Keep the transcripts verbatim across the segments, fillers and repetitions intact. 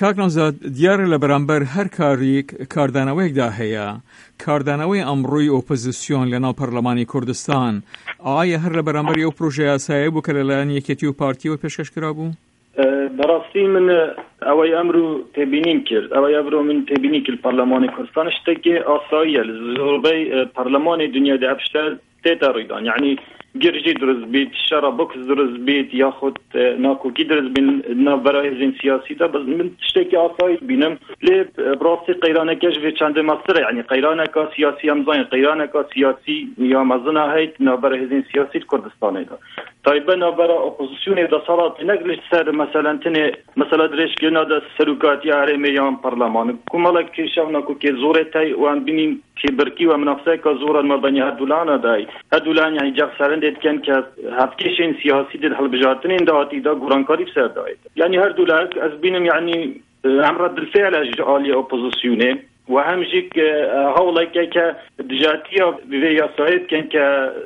کاک نەوزاد دیارە لە بەرامبەر هەر کارێک کاردانەوەیەکدا هەیە کاردانەوەی ئەمڕۆی ئۆپۆزیسیۆن لەناو پەرلەمانی کوردستان ئایا هەر لە بەرامبەر ئەو پرۆژە یاساییە بوو کە لەلایەن یەکێتی و پارتیەوە پێشکەشکرا بوو؟ بەڕاستی من ئەوەی ئەمڕۆ تێبینیم کرد ئەوەی ئەمڕۆ من تێبینی کرد پەرلەمانی کوردستان شتێکی ئاساییە لە زۆربەی پەرلەمانی دنیادا ئەم شتە تێتە ڕوویدان، یعنی گرژی دروست بیت، شەڕە بۆکس دروست بیت، یاخود ناکۆکی دروست بین ناوبەرە هێزین سیاسیدا، بەس من شتێکی ئاسایی بینم لێ بڕاستی قەیرانەکەش بێ چەندە مەسرە، یعنی قەیرانێکا سیاسی ئەمزانین قەیرانێکا سیاسی یا مەزنە هەیت ناوبەرە هێزین سیاسی کوردستانێدا تایبە ناوبەرە ئۆپۆزیسیۆنێ دەسەڵات نەک لەسەر مەسەلەن تنێ مەسەلە درێژکردنا دە سەرۆکاتی هەرێمێ یان پەرلەمان کومەڵێک کێشە ناکۆکێ زۆرێ تای وان بینین کێبرکی و منافسەیەکە زۆرە مەبەنی هەردوولانە دای هەردوولان یعنی جەخسەرن دێتکەن کە هەفتکێشین سیاسی دێت هەڵبژارتنین داهاتیدا گۆڕانکاری بسەردایێت، یعنی هەردوولان ئەس بینم یعنی ئەم ڕەدالفعلە عالی ئۆپۆزیسیۆنێ و هەمژیک هەوڵێکە کە دژاتیە بێ یاساییە بکەن کە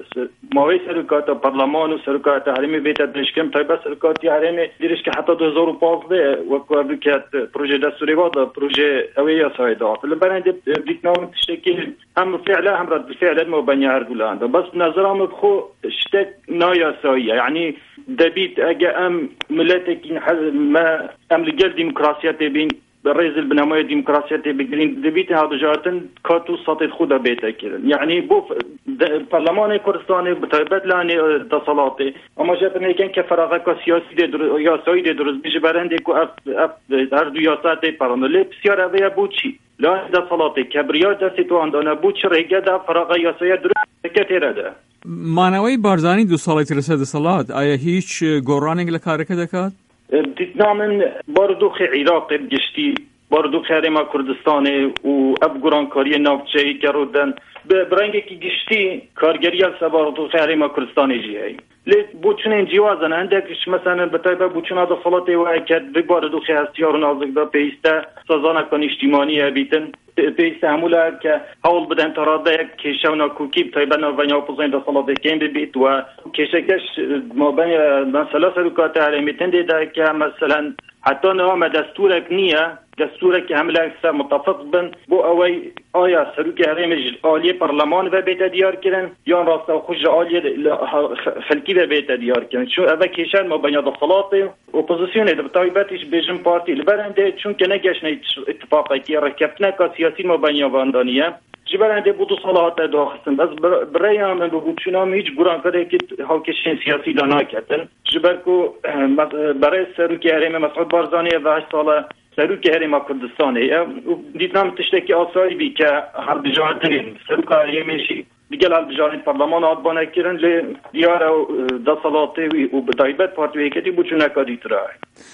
ماوەی سەرۆکاتە پەرلەمان و سەرۆکاتە هەرێمی بێتە درێژکردن تایبەت سەرۆکاتی هەرێمێ دیریشکە حتا دو هەزار و پانزدە وەکو بکات پروژه دەستوری وادا پروژه ئەوەی یاسایی داات لەبەرەوەی دیتناوم تشتێکی هەم فعلا هەم ڕەدالفعلە مەبەنی هەردوولاندا بەس نەزەرام بخۆ شتێک نایاساییە، یعنی دەبیت ئەگە ئەم ملەتێکی ما ئەم لەگەڵ دیموکراسیە تێبین رئیس البنامه دموکراسی بگیرین دبیت هادجاتن کاتو سطح خود بیت کردن، یعنی بو پارلمان کردستان بتایبت لانی دسالاتی اما جت میگن که فراغ سیاسی در یا ساید درست بشه برنده کو اف اف هر دو یاسات پارلمان بسیار اویا بود چی لا دسالاتی کبریا دست تو اندانه بود چه ریگه دا فراغ یاسای درست کتیره ده مانوی بارزانی دو ساڵی رسد دەسەڵات ئایا هیچ گۆڕانێک لە کارەکە دەکات؟ دیتنا من باردوخ عراق گشتی باردوخ هرما کردستان و افغانکاری ناوچه‌ای کردن به برنگی که گشتی کارگری از باردوخ هرما کردستان جیه لی بوچنین جوازن اندکش مثلا بتایبه بوچنا دا صلاتی و اکد به باردوخ هستیار نازک دا پیسته سازانه کن اجتماعی بیتن پیسته همولا که حول بدن تراده یک کشه و ناکوکی بتایبه نوانیا پوزین دا صلاتی کن ببیت و کشکش ما بین مثلا سرکات هرمیتن دیده که مثلا حتی نام دستورک نیه دستورک حمله اکثر متفق بن بو اوی آیا سروک هرمج عالی پارلمان و بیت دیار کردن یا راست خوش عالی خلکی و بیت دیار کردن چون اوی کشان ما بین دخلات اپوزیسیون در تایبتش بیجن پارتی لبرنده چون که نگشن اتفاقی که رکبتنا که سیاسی ما بین واندانیه جبرنده بودو صلاحات داخستن بس برای من بود چونام هیچ گران کرده که هاوکشین سیاسی دانا کردن جبرکو برای سروک هرم مسعود بارزانی و هشت ساله سروک هرم کردستانه دیدم تشتکی آسایی بی که هر بجانت داریم سروک هرمیشی دیگه هر بجانت پارلمان آدبانه کردن لی دیار دا صلاحاتی و بدایبت پارتوی کتی بود چون نکادی ترای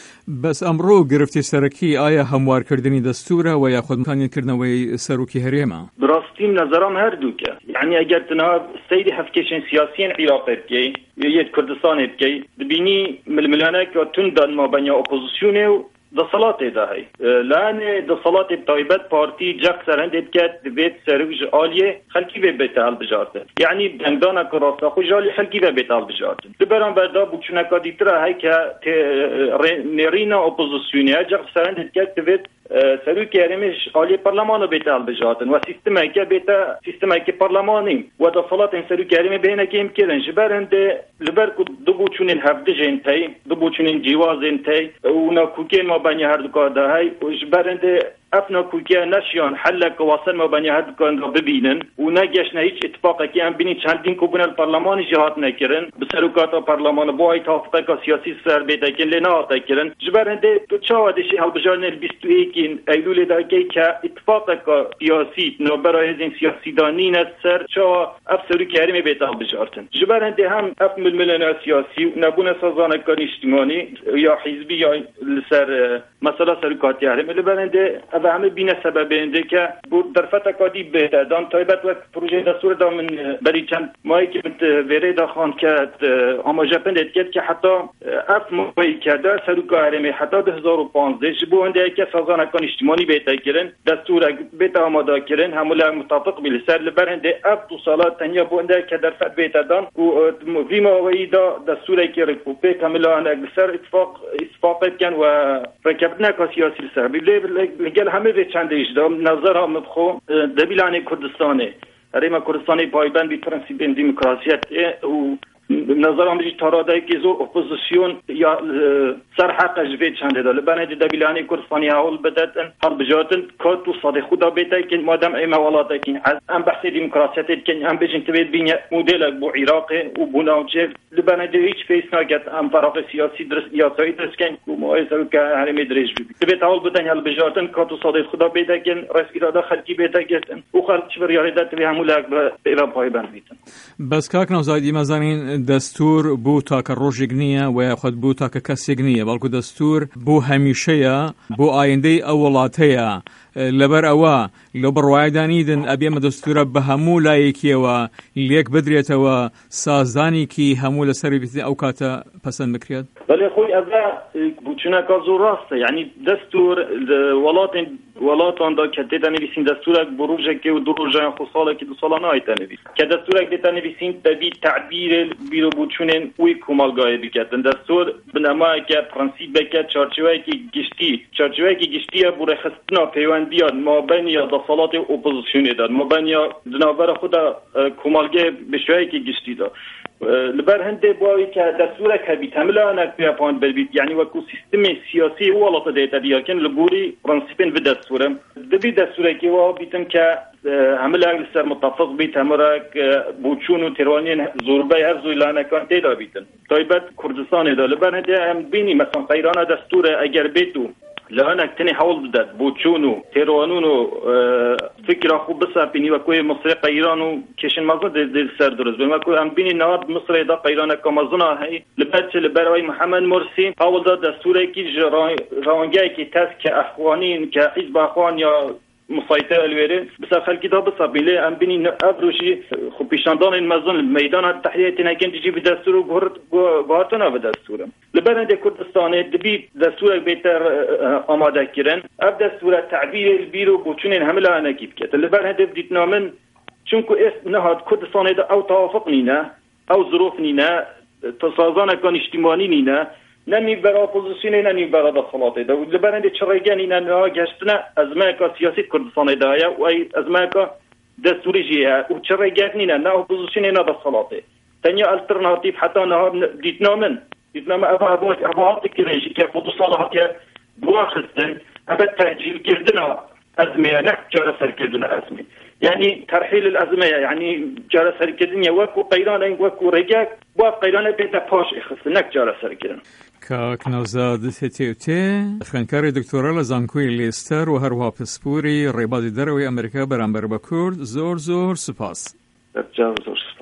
بس ئەمڕۆ گرفتی سەرەکی ئایا هەموارکردنی دەستورە و یاخود مکانیکردنەوەی سەرۆکی هەرێمە؟ بڕاستی نەزەرام هەردووکە، یعنی ئەگەر تەنها سەیری هەفتکێشین سیاسیین عێراقێ بکەی یەک کوردستانێ بکەی دبینی ململانێکە توندان مابەنیا ئۆپۆزیسیۆنێ و دەسەڵاتێدا هەی لانێ دەسەڵاتی تایبەت پارتی جەق سەرهەندێ بکات دەبێت سەرۆک عالیە خەلکی بێ بێتە هەڵبژاردن، یعنی دەنگدانەکە ڕاستەخۆ ژالی خەلکی بێ بێتە هەڵبژاردن لەبەرامبەردا بووچوونەکە دیترە هەی کە نێڕینە ئۆپۆزیسیۆنیە جەق سەرهەندێ بکات دەبێت سەرۆکی هەرێمیش عالی پەرلەمانە بێتە هەڵبژاردن و سیستمێکە بێتە سیستمێکی پەرلەمانی و دەسەڵاتین سەرۆکی هەرێمی بهێنەکەیم کردن ji berendê li ber ku dibûçûnên hevdijên tey dibûçûnên cîwazên tey û nakûkên mabenî herdûka de hey û ji berendê ev nakûkiya neşiyan hellek wasen mabenî herdûkan re bibînin û negeşne hiç ittifaqekî em bînî çendîn ku bûne li parlemanî jî hat nekirin bi serokata parlemanê bo ittifaqeka siyasî ser bêtekin lê nehate kirin ji berendê tu çawa dişî hilbijartinê bîst û yekîn eylûlê de heke ke ittifaqeka siyasî navbera hêzên siyasî da nîne ser çawa ev serokê herêmê bête hilbijartin ji berendê hem ev milmilena siyasî û nebûne sazanekan îjtimanî ya hîzbî ya li ser mesela serokatî herêmê li berendê ev hemê bîne sebebêndê ke bu derfeteka dî bête dan taybet wek projeyê destûrê da min berî çend mayekê min vêrê de xwand ke amajepindê diket ke heta ev mayî ke de seroka herêmê heta du hezar û panzdê ji bo hindeyeke sazanekan îjtimanî bête kirin destûrek bête amada kirin hemû mutafiq bî li ser li ber hindê ev du sala tenya bo hindeyeke derfet bête dan û vî maweyî da destûrekê rek û pêk hemilanek li ser ittifaq ittifaqê bikin we کردن که سیاسی سر بیله لگل همه به چند ایجدا نظر هم بخو دبیلان کردستانه هریم کردستانی پایبند بی پرنسیپ دموکراسیت و نظر هم بیش تراده که زور اپوزیسیون یا سر حق جوید چند داره لبنان دبیلان کردستانی حال بدن حال بجاتن کات و صادق خدا بیت که مادام ای موالات که ام بحث دموکراسیت که ام بجن تبید بین مدل بو عراق و بو ناوچه لبنان هیچ فیس نگات ام فراغ سیاسی درس یا سایت درس کن و مؤسسه که هرمی درج بی تبید حال بدن حال بجاتن کات و صادق خدا بیت که رئیس اراده خلقی بیت که و خلق چه ریاضت به همولاک به ایران پایبند بیتن بس کاک نوزادی مزانین دستور بو تاک روزی نیه و یا خود بو تاک کسی نیه بلکه دستور بو همیشه یا بو آینده اولاته لبر اوا لبر وعدانیدن ابیم دستور به همو لایکی و لیک بدریت و سازانی کی همو لسری او کاتا پسند بکرید. ولی خوی از بچونه کازو راسته یعنی دستور ولات ولاتان دا که دیدن نویسین دستورک بروجه که و دروجه خصاله که دو ساله نایت نویس که دستورک دیدن نویسین تبی تعبیر بیرو بچونه وی کمالگاه بیکردن دستور بنما که پرنسیب که چارچوبه که گشتی چارچوبه که گشتی بر خستنا پیوندیات ما بین یا دستالات اپوزیسیونی داد ما بین یا جنابر خدا کمالگاه بشوی که گشتی داد لبر هنده باوی که دستور کبی تملا نکبیا پاند بربید یعنی وکو سیستم سیاسی ولات دیتا دیارکن لبوری پرنسیپن و دستورم دبی دستوره که واه بیتم که همه اگل سر متفق بیت همه را بوچون و تیروانین زوربای هر زویلانه کان تیدا بیتن تایبت کردستان دا لبر هنده هم بینی مثلا قیران دستور اگر بیتو لانك تني حول بدات بوچونو تيروانونو فكره خوب بس بيني وكوي مصر قيرانو كيشن مازن دل سر درز بما كو ام بيني ناد مصر دا قيران كمازنا هي لبات لبروي محمد مرسي حول دا دستوري كي رانجاي كي تاسك اخوانين كحزب اخوان يا مسيطر الويري بس خلقي دا بس بيلي ام بيني ابروشي خو بيشاندان المزن الميدان التحرير تنكن تجي بدستور غور غورتنا بدستور لبنان دي كردستان دبي دستور بيتر آماده کردن اب دستور تعبیر البیرو بوچونین همه لانه کیف کرد لبر هدف دیتنا من چونکو اس نهاد کردستان دا او توافق نینا او ظروف نینا تصازان کان اجتماعی نینا نمی برا اپوزیسیون نمی برا دخلات دا لبر هدف چرایگان اینا نه گشتنا ازمه کا سیاسی کردستان دا یا و ای ازمه کا دستوری جیه و چرایگان نینا نه اپوزیسیون نه دخلات تنیا الترناتیف حتی نه دیتنا من دیتنا ما ابا ابا ابا تکریشی که فوتوسال که بواخذن أبد تأجيل كردنا أزمة نحن جالس كردنا أزمة يعني ترحيل الأزمة يعني جالس كردنا وكو قيرانا وكو رجاك وكو قيرانا بيتا باش إخص نك جالس كردنا كاك نوزاد تيوتي خوانکار دکتورا لزانکوی لیستر و هر واپسپوری ریبادی دروی امریکا برانبر با کرد زور زور سپاس زور زور